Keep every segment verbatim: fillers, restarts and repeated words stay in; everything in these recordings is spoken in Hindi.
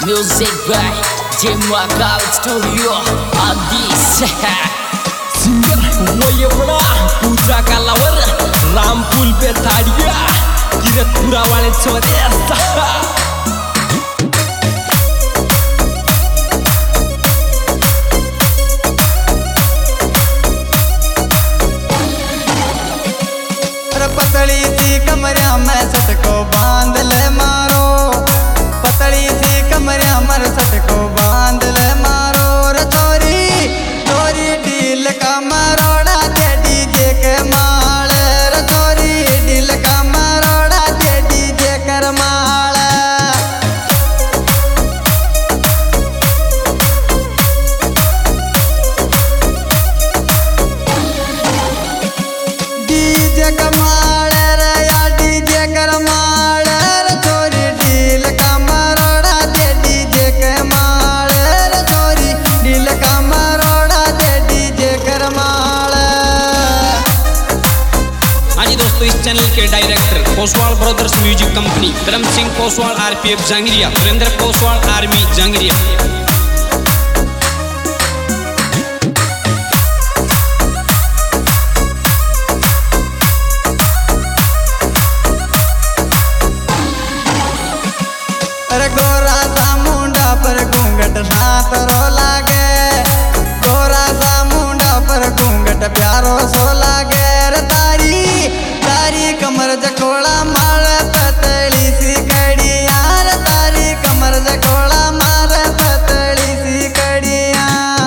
Music by Jemakal Studio Adis singer वही बड़ा पूजा का लवर रामपुल पे थाड़िया किरतपुरा वाले छोरे पतली सी कमरिया में सट को बांध ले मारो, पतली सी कमरिया में सट को बांध ले मारो रे छोरी छोरी ढील का मरोड़ा दे डीजे के माल रे छोरी ढील का मरोड़ा दे डीजे कर माल डीजे का इस चैनल के director Koswal brothers music company Dharm Singh Koswal RPF Jahangiria Surendra Koswal army Jahangiria. अरे गोरा सा मुंडा पर घूंघट हाथ रो लागे, गोरा सा मुंडा पर घूंघट प्यारो सो लागे रे तारी तारी कमर जकोड़ा मार पतली सी कड़िया रे तारी कमर जकोड़ा मार पतली सी कड़िया।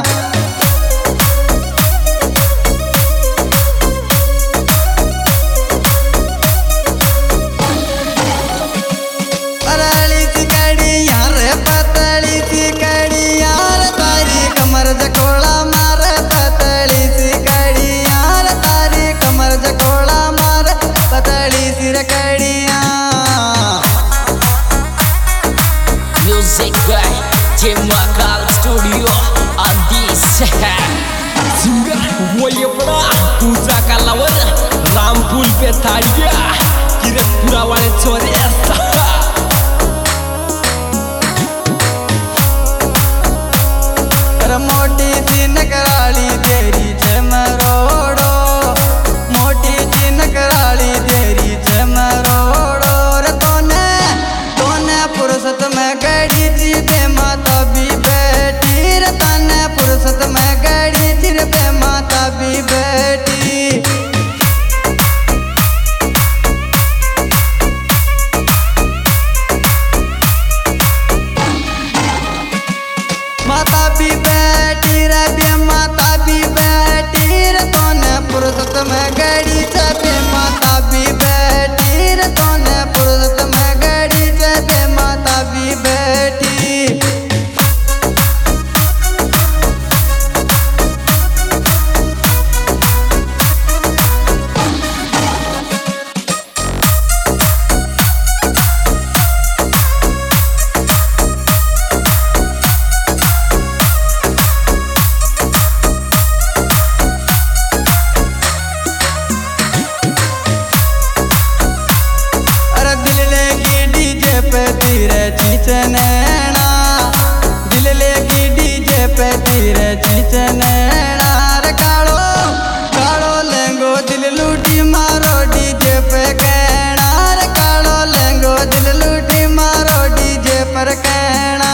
पतली सी कड़िया रे पतली सी कड़िया रे तारी कमर जकोड़ा मार पतली सी कड़िया रे तारी कमर जकोड़ा मार पतली सी कड़िया। Music by Jemakal Studio Adis singer वही बड़ा पूजा का लवर रामपुल पे थाड़िया किरतपुरा वाले छोरे मोटी सी नकराली तेरी चमरोड़ो, मोटी सी नकराली तेरी चमरोड़ो रे तोने तोने फुर्सत में गड़ी थी बे माता भी बैठी रे तने फुर्सत में गड़ी थी बे माता भी बैठी। माता भी बैठी रे बे माता भी बैठी रे तोने फुर्सत में गड़ी से बे माता भी बैठी रे तोने फुर्सत में गड़ी से बे माता भी बैठी। तीरे चीचनैना दिल लेगी डीजे पे तीरे चीचनैना रे कालो कालो लेंगो दिल लूटी मारो डीजे पे कहना रे कालो लेंगो दिल लूटी मारो डीजे पर कहना।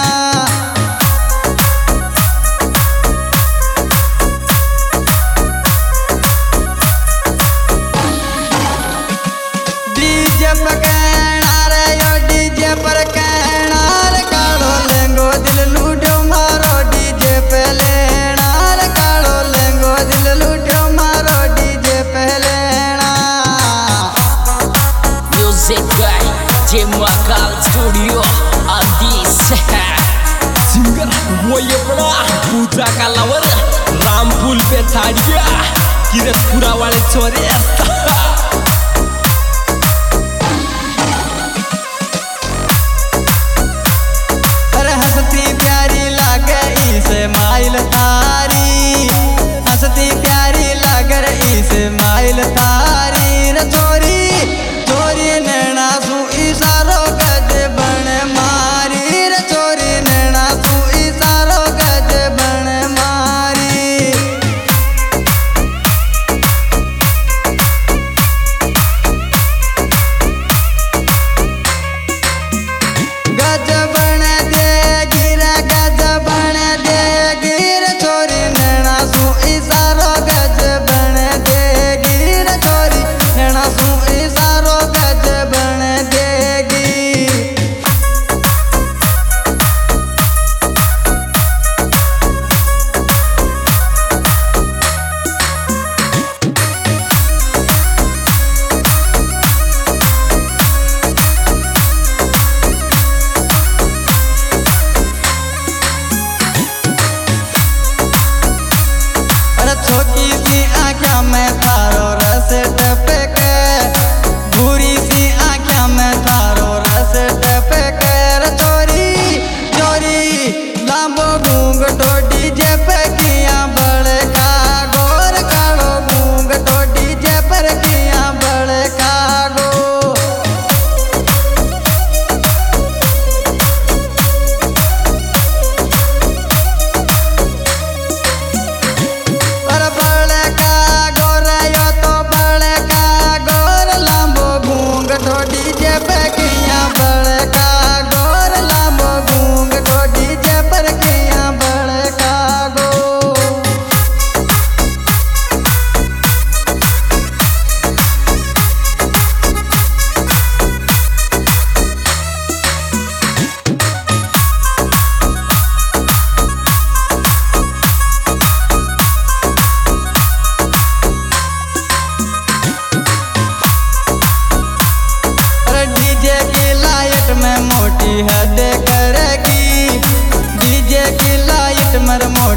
डीजे पे कहना रे यो डीजे पर कहना रे कालो लेंगो दिल लूटो मारो डीजे पे लेना रे कालो लेंगो दिल लूटो मारो डीजे पे लेना। Music by Jemakal Studio Adis singer वही बड़ा पूजा का लवर रामपुल पे थाड़िया किरतपुरा वाले छोरे हंसती प्यारी लागे इसे माइल तारी, हंसती प्यारी लागे इसे माइल तारी रे छोरी छोरी नैना सु इशारो गज बन मारी रे छोरी नैना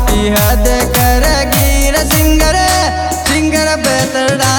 की हद करेगी रे सिंगर सिंगर बेहतर